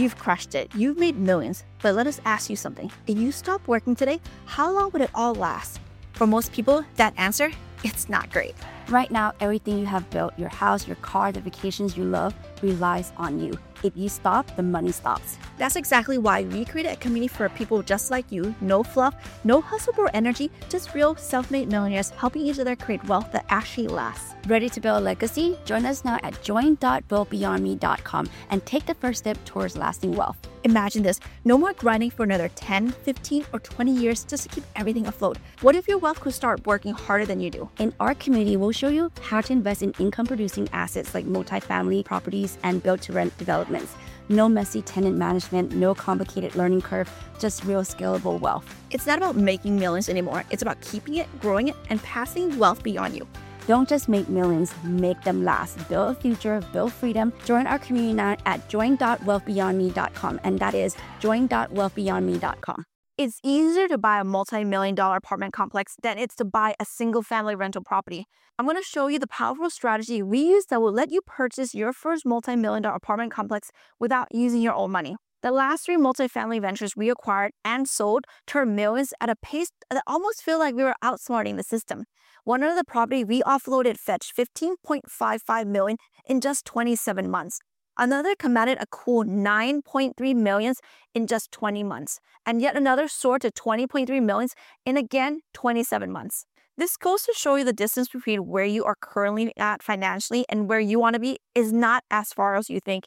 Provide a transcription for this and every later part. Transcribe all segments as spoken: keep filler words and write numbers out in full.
You've crushed it. You've made millions. But let us ask you something. If you stop working today, how long would it all last? For most people, that answer, it's not great. Right now, everything you have built, your house, your car, the vacations you love, relies on you. If you stop, the money stops. That's exactly why we created a community for people just like you. No fluff, no hustle or energy, just real self-made millionaires helping each other create wealth that actually lasts. Ready to build a legacy? Join us now at join dot build beyond me dot com and take the first step towards lasting wealth. Imagine this, no more grinding for another ten, fifteen, or twenty years just to keep everything afloat. What if your wealth could start working harder than you do? In our community, we'll show you how to invest in income-producing assets like multifamily properties and build-to-rent developments. No messy tenant management, no complicated learning curve, just real scalable wealth. It's not about making millions anymore. It's about keeping it, growing it, and passing wealth beyond you. Don't just make millions, make them last. Build a future, build freedom. Join our community now at join dot wealth beyond me dot com, and that is join dot wealth beyond me dot com. It's easier to buy a multi-million dollar apartment complex than it's to buy a single family rental property. I'm going to show you the powerful strategy we use that will let you purchase your first multi-million dollar apartment complex without using your own money. The last three multifamily ventures we acquired and sold turned millions at a pace that almost feel like we were outsmarting the system. One of the property we offloaded fetched fifteen point five five million dollars in just twenty-seven months. Another commanded a cool nine point three million dollars in just twenty months. And yet another soared to twenty point three million dollars in again twenty-seven months. This goes to show you the distance between where you are currently at financially and where you want to be is not as far as you think.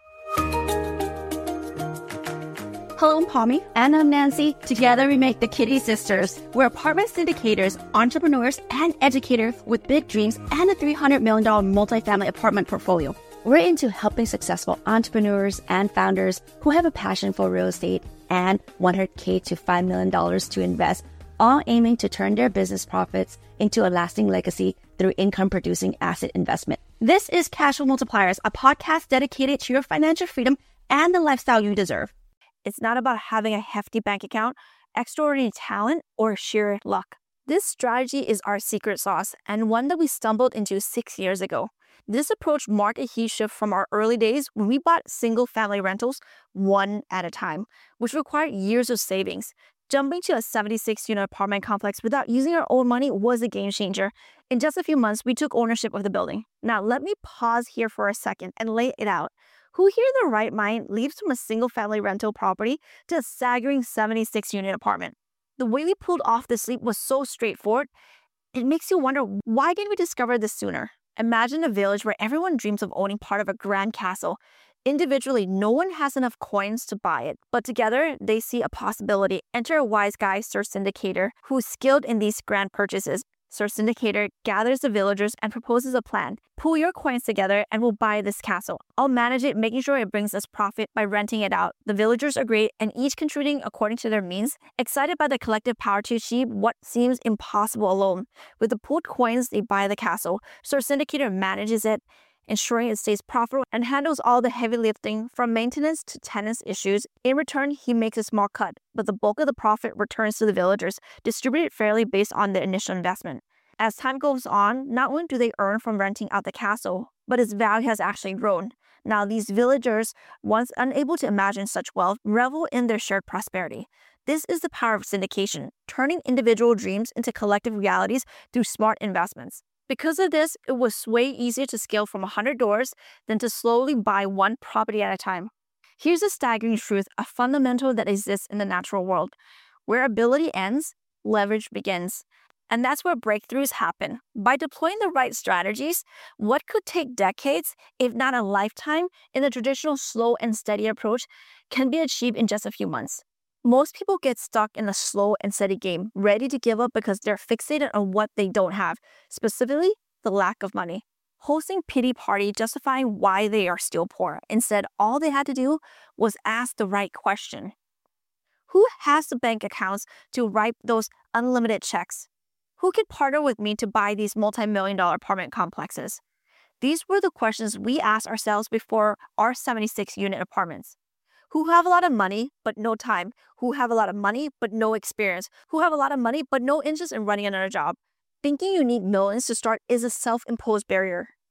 Hello, I'm Pommy. And I'm Nancy. Together we make the Kitty Sisters. We're apartment syndicators, entrepreneurs, and educators with big dreams and a three hundred million dollars multifamily apartment portfolio. We're into helping successful entrepreneurs and founders who have a passion for real estate and one hundred thousand to five million dollars to invest, all aiming to turn their business profits into a lasting legacy through income-producing asset investment. This is Cashflow Multipliers, a podcast dedicated to your financial freedom and the lifestyle you deserve. It's not about having a hefty bank account, extraordinary talent, or sheer luck. This strategy is our secret sauce and one that we stumbled into six years ago. This approach marked a huge shift from our early days when we bought single-family rentals one at a time, which required years of savings. Jumping to a seventy-six unit apartment complex without using our own money was a game changer. In just a few months, we took ownership of the building. Now, let me pause here for a second and lay it out. Who here in their right mind leaves from a single-family rental property to a staggering seventy-six unit apartment? The way we pulled off this leap was so straightforward, it makes you wonder, why didn't we discover this sooner? Imagine a village where everyone dreams of owning part of a grand castle. Individually, no one has enough coins to buy it, but together, they see a possibility. Enter a wise guy, Sir Syndicator, who's skilled in these grand purchases. Sir Syndicator gathers the villagers and proposes a plan. Pool your coins together and we'll buy this castle. I'll manage it, making sure it brings us profit by renting it out. The villagers agree and each contributing according to their means, excited by the collective power to achieve what seems impossible alone. With the pooled coins, they buy the castle. Sir Syndicator manages it, ensuring it stays profitable and handles all the heavy lifting from maintenance to tenants issues. In return, he makes a small cut, but the bulk of the profit returns to the villagers, distributed fairly based on the initial investment. As time goes on, not only do they earn from renting out the castle, but its value has actually grown. Now, these villagers, once unable to imagine such wealth, revel in their shared prosperity. This is the power of syndication, turning individual dreams into collective realities through smart investments. Because of this, it was way easier to scale from one hundred doors than to slowly buy one property at a time. Here's a staggering truth, a fundamental that exists in the natural world. Where ability ends, leverage begins. And that's where breakthroughs happen. By deploying the right strategies, what could take decades, if not a lifetime, in the traditional slow and steady approach can be achieved in just a few months. Most people get stuck in a slow and steady game, ready to give up because they're fixated on what they don't have, specifically the lack of money. Hosting pity party justifying why they are still poor. Instead, all they had to do was ask the right question. Who has the bank accounts to write those unlimited checks? Who could partner with me to buy these multi-million dollar apartment complexes? These were the questions we asked ourselves before our seventy-six unit apartments. Who have a lot of money but no time? Who have a lot of money but no experience? Who have a lot of money but no interest in running another job? Thinking you need millions to start is a self-imposed barrier.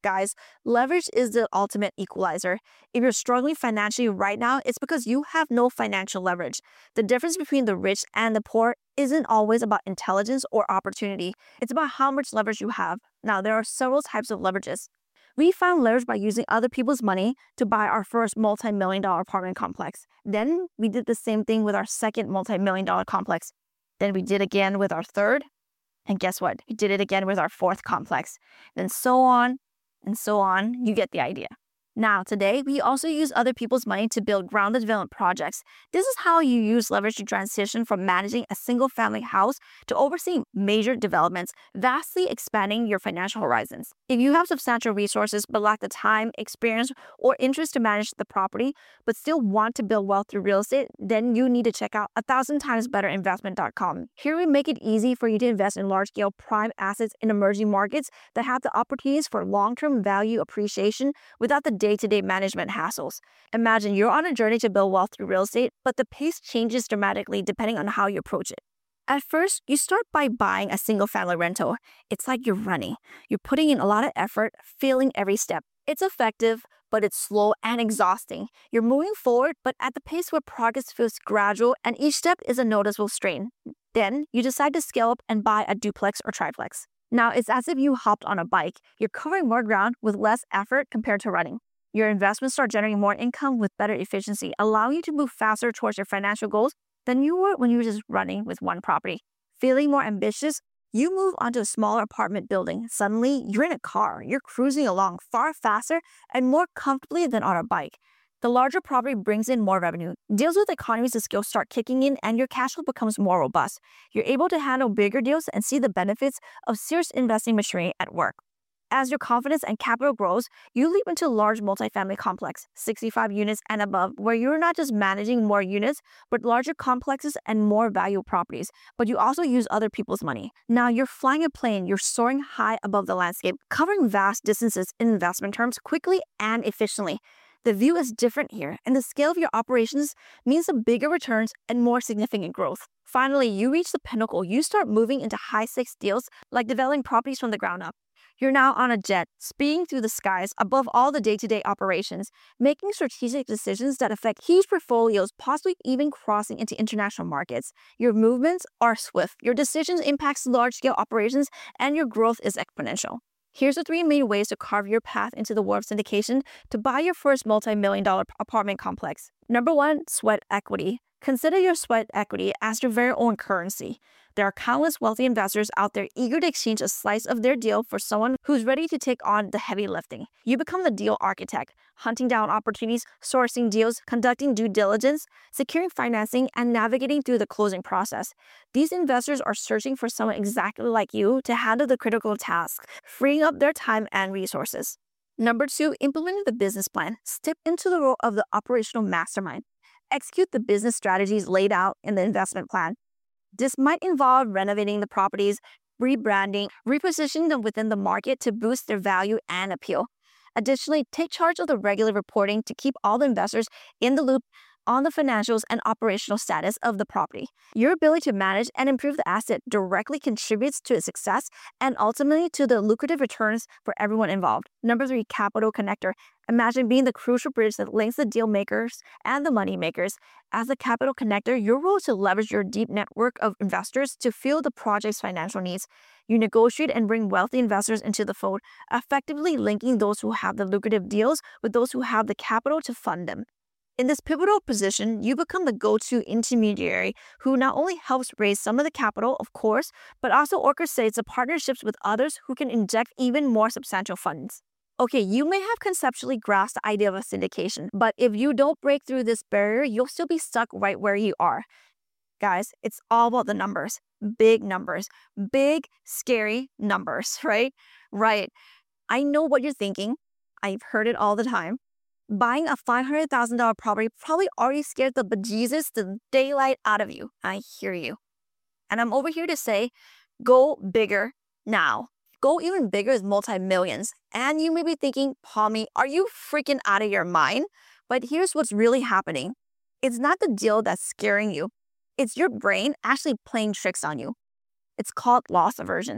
Guys, leverage is the ultimate equalizer. If you're struggling financially right now, it's because you have no financial leverage. The difference between the rich and the poor isn't always about intelligence or opportunity. It's about how much leverage you have. Now, there are several types of leverages. We found leverage by using other people's money to buy our first multi-million dollar apartment complex. Then we did the same thing with our second multi-million dollar complex. Then we did again with our third. And guess what? We did it again with our fourth complex. Then so on and so on. You get the idea. Now, today, we also use other people's money to build ground development projects. This is how you use leverage to transition from managing a single-family house to overseeing major developments, vastly expanding your financial horizons. If you have substantial resources but lack the time, experience, or interest to manage the property, but still want to build wealth through real estate, then you need to check out a thousand times better investment dot com. Here we make it easy for you to invest in large-scale prime assets in emerging markets that have the opportunities for long-term value appreciation without the day-to-day management hassles. Imagine you're on a journey to build wealth through real estate, but the pace changes dramatically depending on how you approach it. At first, you start by buying a single-family rental. It's like you're running. You're putting in a lot of effort, failing every step. It's effective, but it's slow and exhausting. You're moving forward, but at the pace where progress feels gradual and each step is a noticeable strain. Then, you decide to scale up and buy a duplex or triplex. Now, it's as if you hopped on a bike. You're covering more ground with less effort compared to running. Your investments start generating more income with better efficiency, allowing you to move faster towards your financial goals than you were when you were just running with one property. Feeling more ambitious, you move onto a smaller apartment building. Suddenly, you're in a car. You're cruising along far faster and more comfortably than on a bike. The larger property brings in more revenue. Deals with economies of scale start kicking in and your cash flow becomes more robust. You're able to handle bigger deals and see the benefits of serious investing machinery at work. As your confidence and capital grows, you leap into a large multifamily complex, sixty-five units and above, where you're not just managing more units, but larger complexes and more valuable properties, but you also use other people's money. Now you're flying a plane, you're soaring high above the landscape, covering vast distances in investment terms quickly and efficiently. The view is different here, and the scale of your operations means the bigger returns and more significant growth. Finally, you reach the pinnacle. You start moving into high-stakes deals like developing properties from the ground up. You're now on a jet, speeding through the skies above all the day-to-day operations, making strategic decisions that affect huge portfolios, possibly even crossing into international markets. Your movements are swift, your decisions impact large-scale operations, and your growth is exponential. Here's the three main ways to carve your path into the world of syndication to buy your first multi-million dollar apartment complex. Number one, sweat equity. Consider your sweat equity as your very own currency. There are countless wealthy investors out there eager to exchange a slice of their deal for someone who's ready to take on the heavy lifting. You become the deal architect, hunting down opportunities, sourcing deals, conducting due diligence, securing financing, and navigating through the closing process. These investors are searching for someone exactly like you to handle the critical tasks, freeing up their time and resources. Number two, implementing the business plan. Step into the role of the operational mastermind. Execute the business strategies laid out in the investment plan. This might involve renovating the properties, rebranding, repositioning them within the market to boost their value and appeal. Additionally, take charge of the regular reporting to keep all the investors in the loop on the financials and operational status of the property. Your ability to manage and improve the asset directly contributes to its success and ultimately to the lucrative returns for everyone involved. Number three, capital connector. Imagine being the crucial bridge that links the deal makers and the money makers. As a capital connector, your role is to leverage your deep network of investors to fuel the project's financial needs. You negotiate and bring wealthy investors into the fold, effectively linking those who have the lucrative deals with those who have the capital to fund them. In this pivotal position, you become the go-to intermediary who not only helps raise some of the capital, of course, but also orchestrates the partnerships with others who can inject even more substantial funds. Okay, you may have conceptually grasped the idea of a syndication, but if you don't break through this barrier, you'll still be stuck right where you are. Guys, it's all about the numbers. Big numbers. Big, scary numbers, right? Right. I know what you're thinking. I've heard it all the time. Buying a five hundred thousand dollars property probably already scared the bejesus, the daylight out of you. I hear you. And I'm over here to say, go bigger now. Go even bigger with multi-millions. And you may be thinking, Pommy, are you freaking out of your mind? But here's what's really happening. It's not the deal that's scaring you. It's your brain actually playing tricks on you. It's called loss aversion.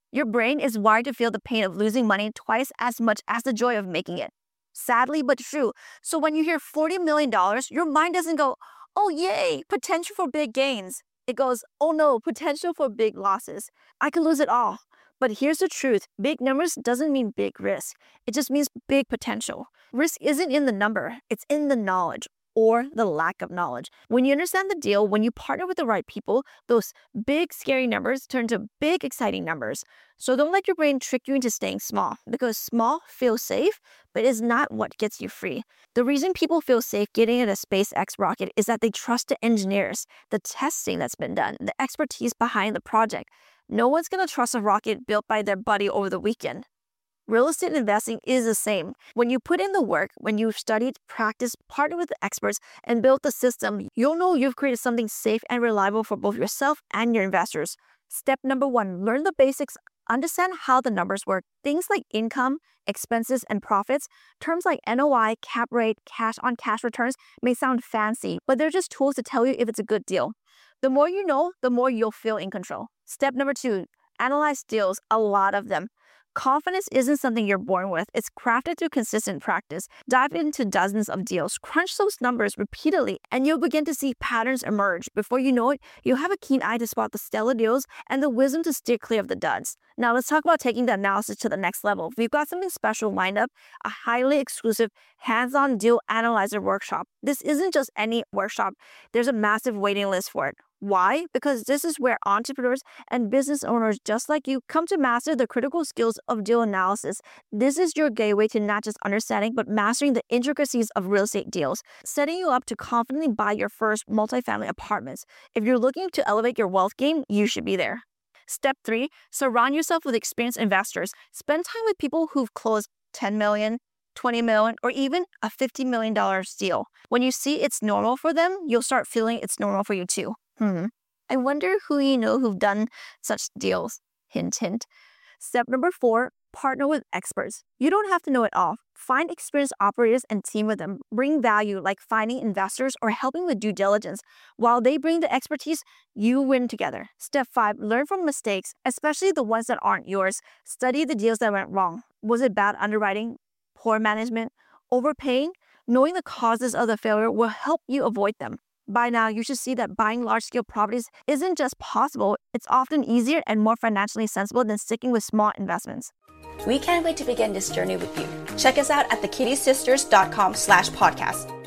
Your brain is wired to feel the pain of losing money twice as much as the joy of making it. Sadly but true. So when you hear forty million dollars, your mind doesn't go, oh yay, potential for big gains. It goes, oh no, potential for big losses. I could lose it all. But here's the truth. Big numbers doesn't mean big risk. It just means big potential. Risk isn't in the number. It's in the knowledge or the lack of knowledge. When you understand the deal, when you partner with the right people, those big scary numbers turn to big exciting numbers. So don't let your brain trick you into staying small, because small feels safe, but is not what gets you free. The reason people feel safe getting in a SpaceX rocket is that they trust the engineers, the testing that's been done, the expertise behind the project. No one's going to trust a rocket built by their buddy over the weekend. Real estate investing is the same. When you put in the work, when you've studied, practiced, partnered with the experts, and built the system, you'll know you've created something safe and reliable for both yourself and your investors. Step number one, learn the basics. Understand how the numbers work. Things like income, expenses, and profits. Terms like N O I, cap rate, cash-on-cash returns may sound fancy, but they're just tools to tell you if it's a good deal. The more you know, the more you'll feel in control. Step number two, analyze deals, a lot of them. Confidence isn't something you're born with. It's crafted through consistent practice. Dive into dozens of deals, crunch those numbers repeatedly, and you'll begin to see patterns emerge. Before you know it, you'll have a keen eye to spot the stellar deals and the wisdom to steer clear of the duds. Now let's talk about taking the analysis to the next level. We've got something special lined up, a highly exclusive hands-on deal analyzer workshop. This isn't just any workshop. There's a massive waiting list for it. Why? Because this is where entrepreneurs and business owners just like you come to master the critical skills of deal analysis. This is your gateway to not just understanding, but mastering the intricacies of real estate deals, setting you up to confidently buy your first multifamily apartments. If you're looking to elevate your wealth game, you should be there. Step three, surround yourself with experienced investors. Spend time with people who've closed ten million dollars, twenty million dollars, or even a fifty million dollars deal. When you see it's normal for them, you'll start feeling it's normal for you too. Hmm. I wonder who you know who've done such deals. Hint, hint. Step number four, partner with experts. You don't have to know it all. Find experienced operators and team with them. Bring value like finding investors or helping with due diligence. While they bring the expertise, you win together. Step five, learn from mistakes, especially the ones that aren't yours. Study the deals that went wrong. Was it bad underwriting, poor management, overpaying? Knowing the causes of the failure will help you avoid them. By now, you should see that buying large-scale properties isn't just possible, it's often easier and more financially sensible than sticking with small investments. We can't wait to begin this journey with you. Check us out at the kitty sisters dot com slash podcast.